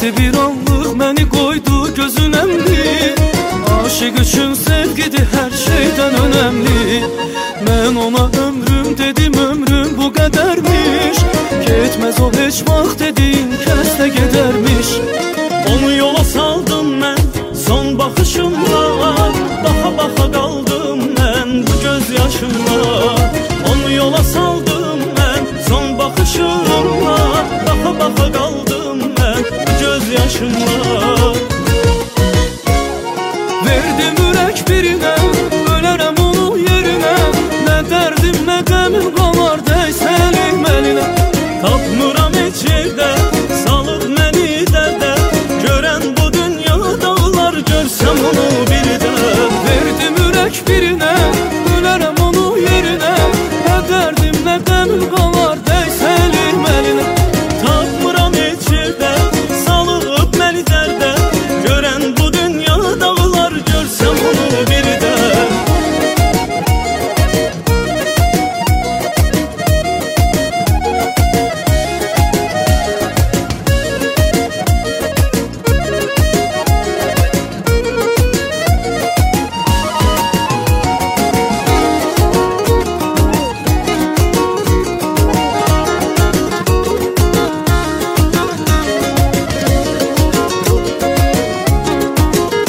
Sevdi bir anlıq məni qoydu gözünəmli. Aşıq üçün sevgidir hər şeydən önəmli. Mən ona ömrüm dedim, ömrüm bu qədərmiş. Getməz o heç vaxt dediyin kəsdə gedərmiş. Onu yola saldım mən son baxışımla, baxa baxa qaldım mən bu göz yaşımla. Onu yola saldım mən son baxışımla, baxa baxa qaldım mən bu göz yaşımla. Verdim ürək birinə, ölərəm onun yerinə. Nə dərdim, nə qəmim qalar dəysə əlim əlinə. Tapmıram heç yerdə, salıb məni dərdə. Görən bu dünya dağlar, görsəm onu bir də. Verdim ürək birinə, ölərəm onun yerinə. Nə dərdim, nə qəmim qalar dəysə əlim əlinə. Tapmıram heç yerdə, salıb məni dərdə. Görən bu dünya dağlar, görsəm onu bir də.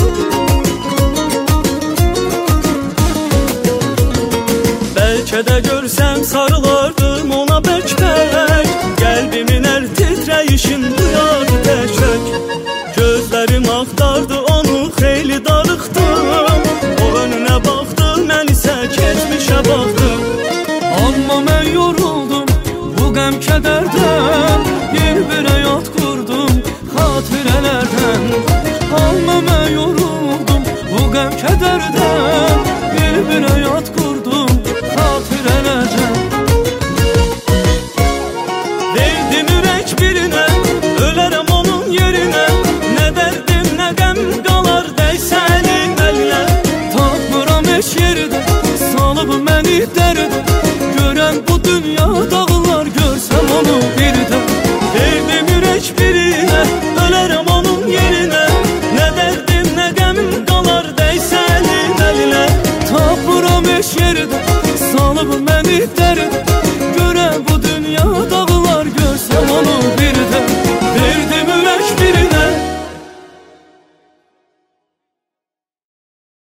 Bəlkə də